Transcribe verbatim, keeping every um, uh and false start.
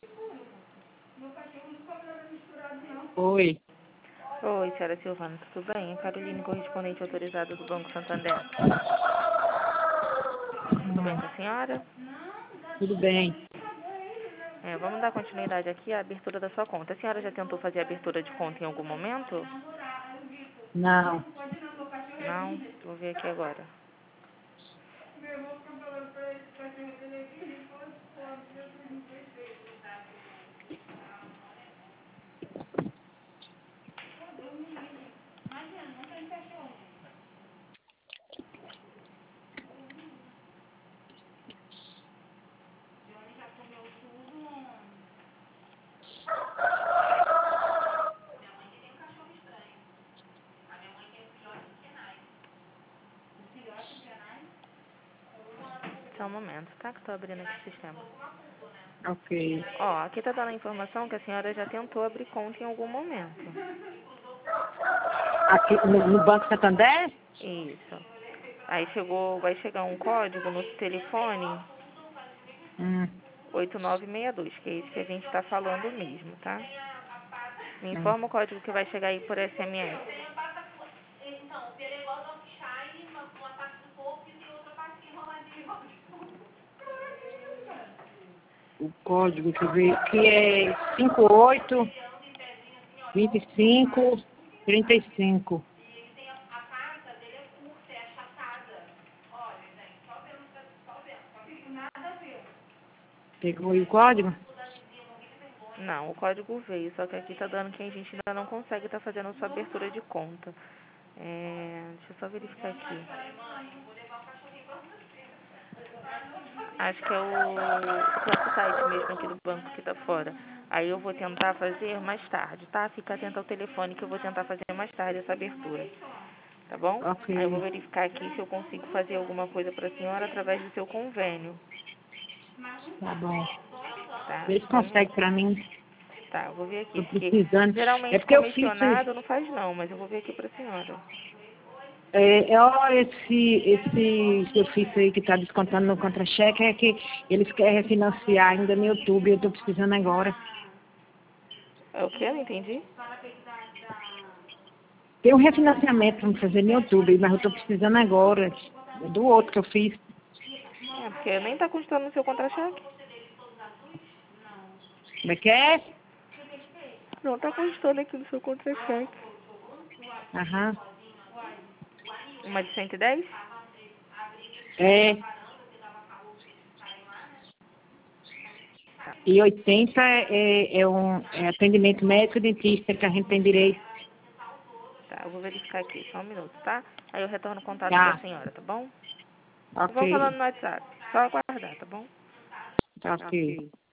Oi. Oi, senhora Silvana, tudo bem? É Caroline, correspondente autorizada do Banco Santander. Tudo bem com a senhora? Tudo bem. É, vamos dar continuidade aqui à abertura da sua conta. A senhora já tentou fazer a abertura de conta em algum momento? Não. Não? Vou ver aqui agora. Só um momento, tá? Que estou abrindo aqui o sistema. Ok. Ó, aqui tá dando a informação que a senhora já tentou abrir conta em algum momento. Aqui no, no Banco Santander? Isso. Aí chegou, vai chegar um código no telefone Hum, oito nove seis dois, que é esse que a gente está falando mesmo, tá? Me hum. informa o código que vai chegar aí por S M S. O código que veio aqui é cinco oito, vinte e cinco, trinta e cinco. Pegou aí o código? Não, o código veio, só que aqui tá dando que a gente ainda não consegue estar fazendo a sua abertura de conta. É, deixa eu só verificar aqui. Acho que é o, o próprio site mesmo aqui do banco que tá fora. Aí eu vou tentar fazer mais tarde, tá? Fica atento ao telefone que eu vou tentar fazer mais tarde essa abertura. Tá bom? Aí eu vou Ok. verificar aqui se eu consigo fazer alguma coisa para a senhora através do seu convênio. Tá bom. Tá? Vê se Só um consegue minuto. pra mim. Tá, eu vou ver aqui, Tô porque precisando. É geralmente porque eu fiz. comissionado não faz não, mas eu vou ver aqui para a senhora. É, é, ó, esse, esse que eu fiz aí que tá descontando no contra-cheque é que eles querem refinanciar ainda no YouTube. Eu tô precisando agora. É o que? Eu não entendi. Tem um refinanciamento para me fazer no YouTube, mas eu tô precisando agora. É do outro que eu fiz. É, porque nem tá constando no seu contra-cheque. Como é que é? Não tá constando aqui no seu contra-cheque. Aham. Uma de cento e dez? É. Tá. E oitenta é, é um é atendimento médico e dentista que a gente tem direito. Tá, eu vou verificar aqui, só um minuto, tá? Aí eu retorno o contato da Tá. senhora, tá bom? Vamos falando Ok. no WhatsApp. Só aguardar, tá bom? Tá ok.